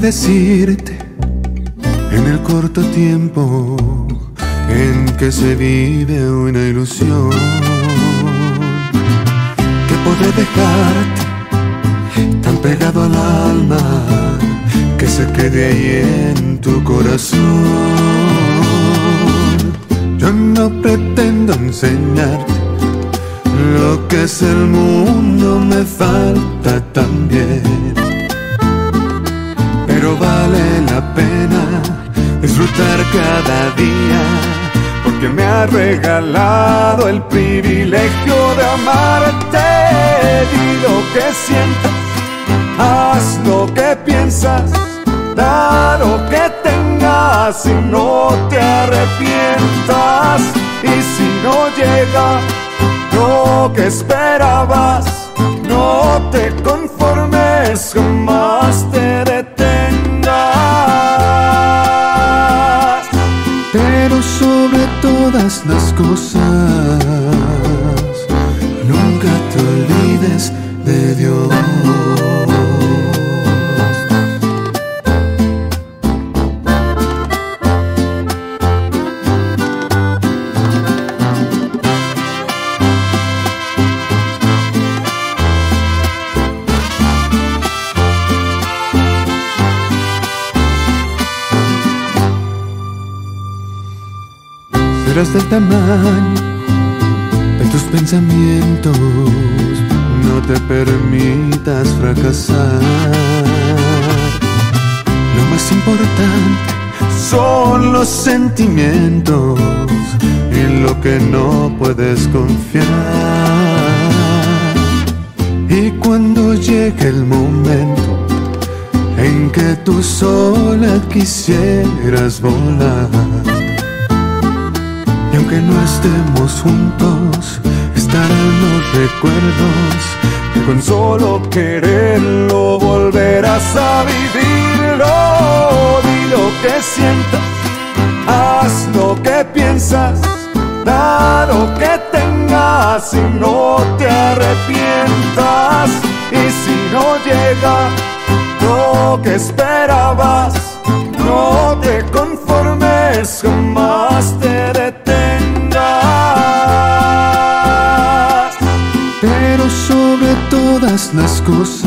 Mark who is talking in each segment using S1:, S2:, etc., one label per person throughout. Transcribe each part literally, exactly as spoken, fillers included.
S1: decirte en el corto tiempo en que se vive una ilusión, que podré dejarte tan pegado al alma que se quede ahí en tu corazón. Yo no pretendo enseñarte lo que es el mundo, me falta también, pero vale la pena disfrutar cada día, porque me ha regalado el privilegio de amarte. Di lo que sientas, haz lo que piensas, da lo que tengas y no te arrepientas. Y si no llega lo que esperabas, no te conformes, jamás te detengas. Pero sobre todas las cosas, nunca te olvides de Dios. Serás del tamaño de tus pensamientos, no te permitas fracasar. Lo más importante son los sentimientos, en lo que no puedes confiar. Y cuando llegue el momento en que tú sola quisieras volar, y aunque no estemos juntos, estarán los recuerdos que con solo quererlo volverás a vivirlo. Di lo que sientas, haz lo que piensas, da lo que tengas y no te arrepientas. Y si no llega lo que esperabas, no te conformes, jamás te detengas. Pero sobre todas las cosas,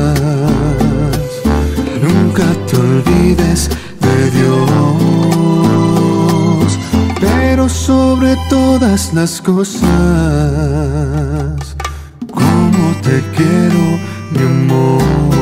S1: nunca te olvides de Dios. Pero sobre todas las cosas, como te quiero, mi amor.